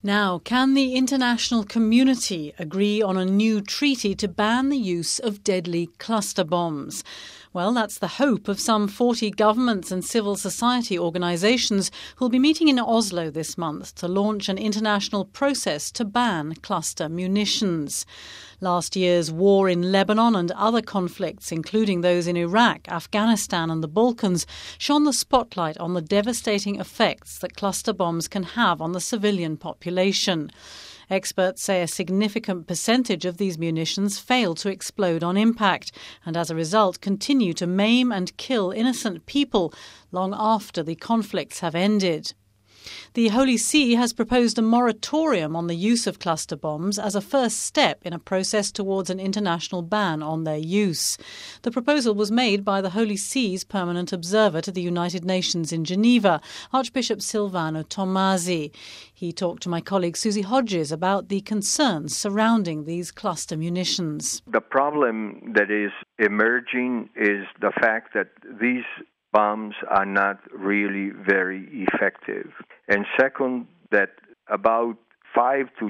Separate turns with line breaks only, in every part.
Now, can the international community agree on a new treaty to ban the use of deadly cluster bombs? Well, that's the hope of some 40 governments and civil society organisations who'll be meeting in Oslo this month to launch an international process to ban cluster munitions. Last year's war in Lebanon and other conflicts, including those in Iraq, Afghanistan and the Balkans, shone the spotlight on the devastating effects that cluster bombs can have on the civilian population. Experts say a significant percentage of these munitions fail to explode on impact and as a result continue to maim and kill innocent people long after the conflicts have ended. The Holy See has proposed a moratorium on the use of cluster bombs as a first step in a process towards an international ban on their use. The proposal was made by the Holy See's permanent observer to the United Nations in Geneva, Archbishop Silvano Tomasi. He talked to my colleague Susie Hodges about the concerns surrounding these cluster munitions.
The problem that is emerging is the fact that these bombs are not really very effective. And second, that about 5 to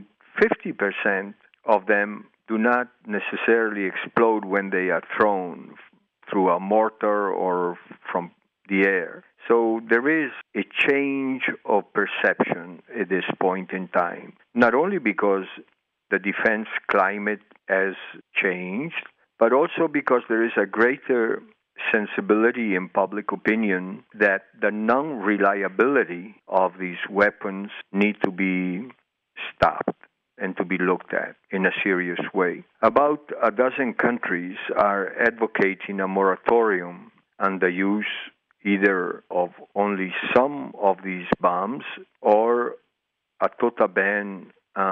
50% of them do not necessarily explode when they are thrown through a mortar or from the air. So there is a change of perception at this point in time, not only because the defense climate has changed, but also because there is a greater sensibility in public opinion that the non-reliability of these weapons need to be stopped and to be looked at in a serious way. About a dozen countries are advocating a moratorium on the use either of only some of these bombs or a total ban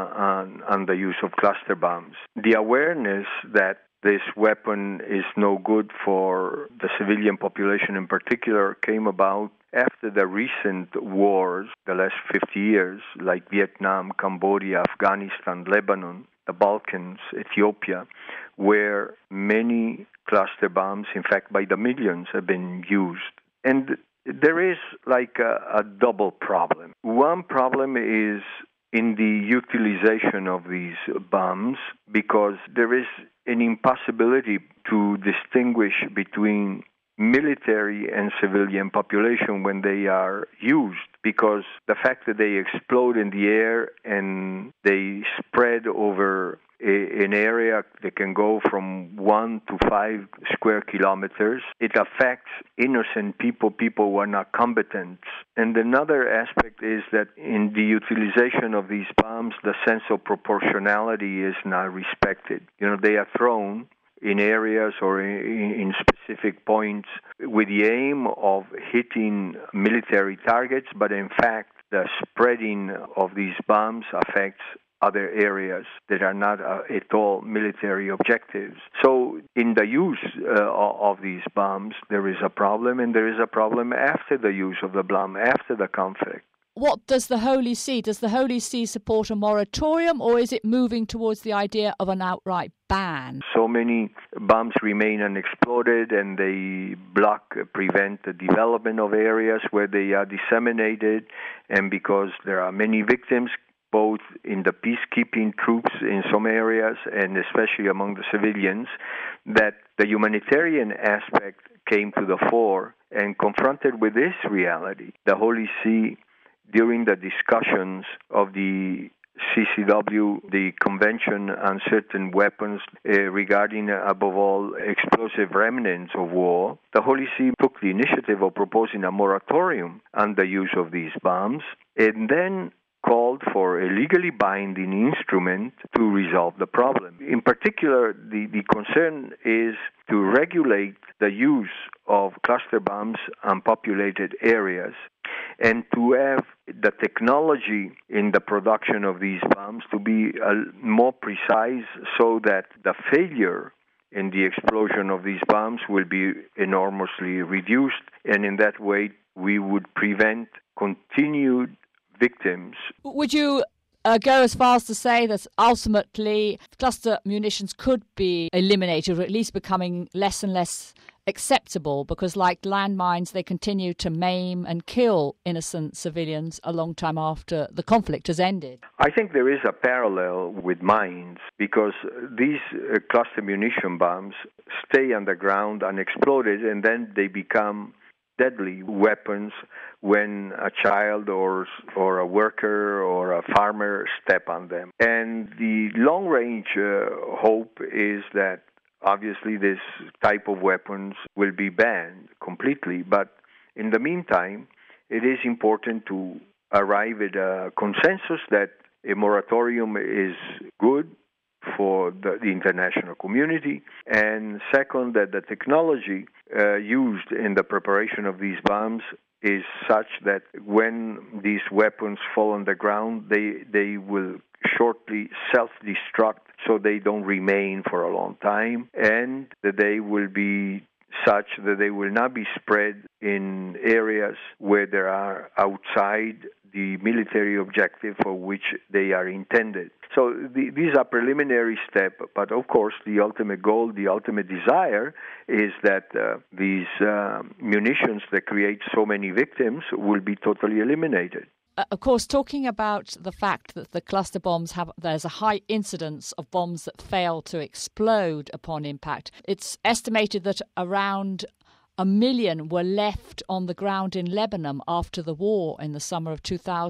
on the use of cluster bombs. The awareness that this weapon is no good for the civilian population in particular came about after the recent wars, the last 50 years, like Vietnam, Cambodia, Afghanistan, Lebanon, the Balkans, Ethiopia, where many cluster bombs, in fact by the millions, have been used. And there is like a double problem. One problem is in the utilization of these bombs, because there is an impossibility to distinguish between military and civilian population when they are used, because the fact that they explode in the air and they spread over an area that can go from 1 to 5 square kilometers, it affects innocent people who are not combatants. And another aspect is that in the utilization of these bombs, the sense of proportionality is not respected. They are thrown in areas or in specific points with the aim of hitting military targets, but in fact, the spreading of these bombs affects other areas that are not at all military objectives. So in the use of these bombs, there is a problem, and there is a problem after the use of the bomb, after the conflict.
What does the Holy See? Does the Holy See support a moratorium, or is it moving towards the idea of an outright ban?
So many bombs remain unexploded, and they prevent the development of areas where they are disseminated, and because there are many victims, both in the peacekeeping troops in some areas and especially among the civilians, that the humanitarian aspect came to the fore. And confronted with this reality, the Holy See, during the discussions of the CCW, the Convention on Certain Weapons regarding, above all, explosive remnants of war, the Holy See took the initiative of proposing a moratorium on the use of these bombs, and then called for a legally binding instrument to resolve the problem. In particular, the concern is to regulate the use of cluster bombs on populated areas and to have the technology in the production of these bombs to be more precise so that the failure in the explosion of these bombs will be enormously reduced, and in that way we would prevent continued victims.
Would you go as far as to say that ultimately cluster munitions could be eliminated, or at least becoming less and less acceptable because, like landmines, they continue to maim and kill innocent civilians a long time after the conflict has ended?
I think there is a parallel with mines because these cluster munition bombs stay underground unexploded and then they become deadly weapons when a child or a worker or a farmer step on them. And the long-range hope is that obviously this type of weapons will be banned completely. But in the meantime, it is important to arrive at a consensus that a moratorium is good for the international community, and second, that the technology used in the preparation of these bombs is such that when these weapons fall on the ground, they will shortly self-destruct so they don't remain for a long time, and that they will be such that they will not be spread in areas where there are outside the military objective for which they are intended. So these are preliminary steps, but of course the ultimate goal, the ultimate desire is that these munitions that create so many victims will be totally eliminated.
Of course, talking about the fact that the cluster bombs there's a high incidence of bombs that fail to explode upon impact. It's estimated that around 1 million were left on the ground in Lebanon after the war in the summer of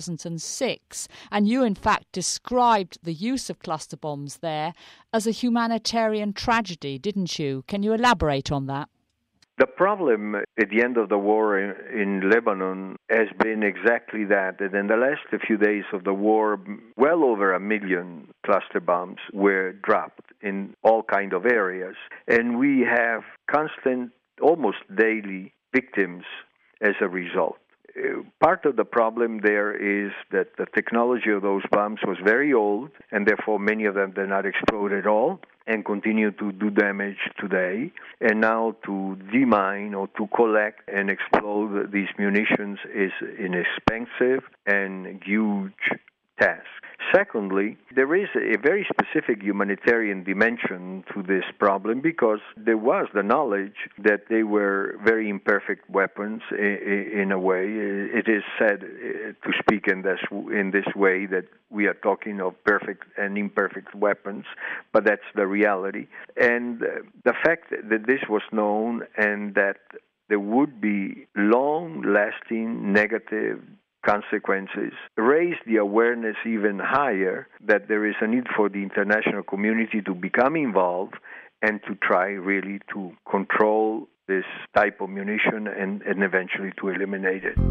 2006. And you, in fact, described the use of cluster bombs there as a humanitarian tragedy, didn't you? Can you elaborate on that?
The problem at the end of the war in Lebanon has been exactly that. And in the last few days of the war, well over 1 million cluster bombs were dropped in all kinds of areas. And we have constant, almost daily victims as a result. Part of the problem there is that the technology of those bombs was very old, and therefore many of them did not explode at all and continue to do damage today. And now to demine or to collect and explode these munitions is an expensive and huge task. Secondly, there is a very specific humanitarian dimension to this problem because there was the knowledge that they were very imperfect weapons in a way. It is said to speak in this way that we are talking of perfect and imperfect weapons, but that's the reality. And the fact that this was known and that there would be long-lasting negative consequences raise the awareness even higher that there is a need for the international community to become involved and to try really to control this type of munition and eventually to eliminate it.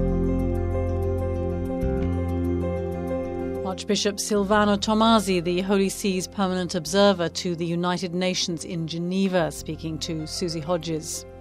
Archbishop Silvano Tomasi, the Holy See's permanent observer to the United Nations in Geneva, speaking to Susie Hodges.